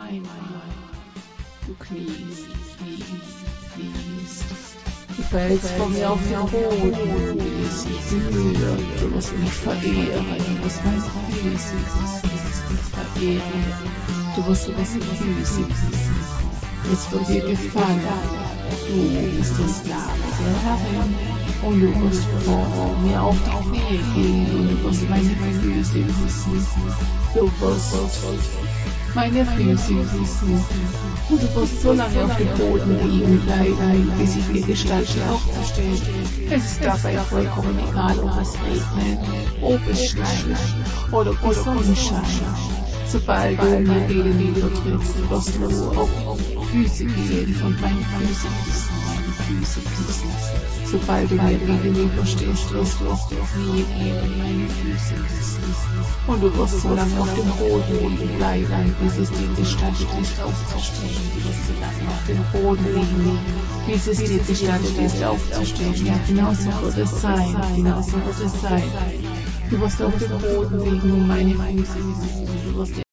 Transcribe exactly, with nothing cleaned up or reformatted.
einmal. Du kniest, kniest, kniest. Du fällst vor mir auf den Boden, du wirst mich berühren, du wirst mich verehren, du wirst meine Füße verehren, du wirst meine Füße küssen. Es wird dir gefallen, du bist der Sklave der Herrin, und du wirst vor mir auf die Knie gehen, und du wirst meine Füße küssen. Du wirst meine Füße küssen. Und du wirst so lange auf dem Boden liegen bleiben, bis ich mir gestalte aufzustehen. Es ist dabei vollkommen egal, ob es regnet, ob es schneit oder ob die Sonne scheint. Sobald du mir gegenüber trittst, wirst du auf die Füße gehen und meine Füße küssen, meine Füße küssen. Sobald du mir gegenüber stehst, wirst du auf die Knie gehen und meine Füße küssen. Und du wirst so lange auf dem Boden liegen bleiben, bis es dir gestattet ist, aufzustehen. Du wirst so lange auf dem Boden liegen, bis es dir gestattet ist, aufzustehen. Ja, genau so wird es sein, genau so wird es sein. Du wirst auf dem Boden liegen und meine Füße küssen. Du wirst